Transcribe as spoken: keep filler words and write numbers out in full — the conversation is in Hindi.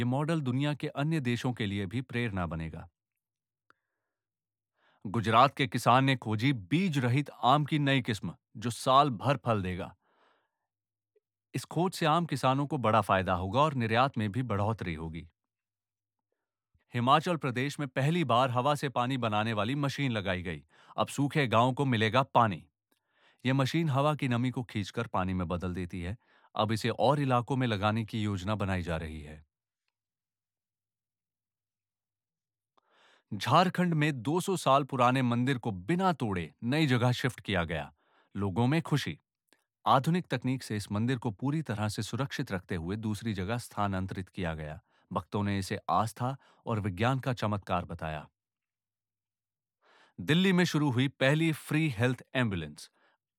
ये मॉडल दुनिया के अन्य देशों के लिए भी प्रेरणा बनेगा। गुजरात के किसान ने खोजी बीज रहित आम की नई किस्म जो साल भर फल देगा। इस खोज से आम किसानों को बड़ा फायदा होगा और निर्यात में भी बढ़ोतरी होगी। हिमाचल प्रदेश में पहली बार हवा से पानी बनाने वाली मशीन लगाई गई। अब सूखे गांवों को मिलेगा पानी। यह मशीन हवा की नमी को खींचकर पानी में बदल देती है। अब इसे और इलाकों में लगाने की योजना बनाई जा रही है। झारखंड में दो सौ साल पुराने मंदिर को बिना तोड़े नई जगह शिफ्ट किया गया। लोगों में खुशी। आधुनिक तकनीक से इस मंदिर को पूरी तरह से सुरक्षित रखते हुए दूसरी जगह स्थानांतरित किया गया। भक्तों ने इसे आस्था और विज्ञान का चमत्कार बताया। दिल्ली में शुरू हुई पहली फ्री हेल्थ एम्बुलेंस।